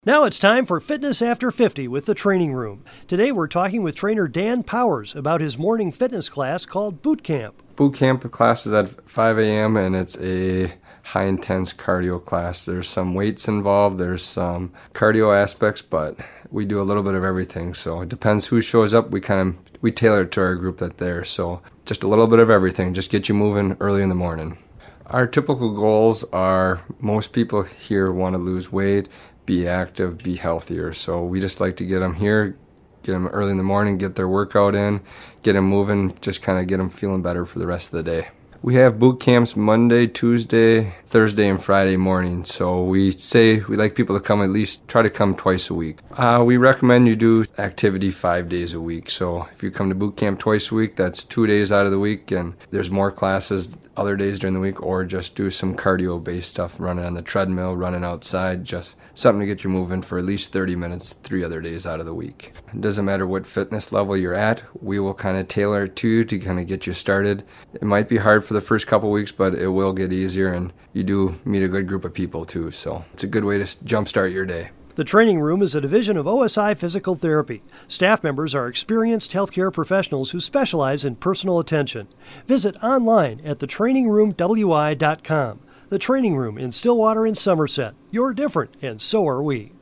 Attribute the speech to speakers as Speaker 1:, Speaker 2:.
Speaker 1: Now it's time for Fitness After 50 with the Training Room. Today we're talking with trainer Dan Powers about his morning fitness class called Boot Camp.
Speaker 2: Boot camp class is at 5 a.m. and it's a high-intense cardio class. There's some weights involved, there's some cardio aspects, but we do a little bit of everything. So it depends who shows up. We tailor it to our group that's there. So just a little bit of everything, just get you moving early in the morning. Our typical goals are, most people here want to lose weight, be active, be healthier. So we just like to get them here, get them early in the morning, get their workout in, get them moving, just kind of get them feeling better for the rest of the day. We have boot camps Monday, Tuesday, Thursday, and Friday morning. So we say we like people to come, at least try to come twice a week. We recommend you do activity 5 days a week. So if you come to boot camp twice a week, that's 2 days out of the week, and there's more classes other days during the week, or just do some cardio-based stuff, running on the treadmill, running outside, just something to get you moving for at least 30 minutes 3 other days out of the week. It doesn't matter what fitness level you're at, we will kind of tailor it to you to kind of get you started. It might be hard for the first couple weeks, but it will get easier, and you do meet a good group of people too, so it's a good way to jumpstart your day.
Speaker 1: The Training Room is a division of OSI Physical Therapy. Staff members are experienced healthcare professionals who specialize in personal attention. Visit online at thetrainingroomwi.com. The Training Room in Stillwater and Somerset. You're different, and so are we.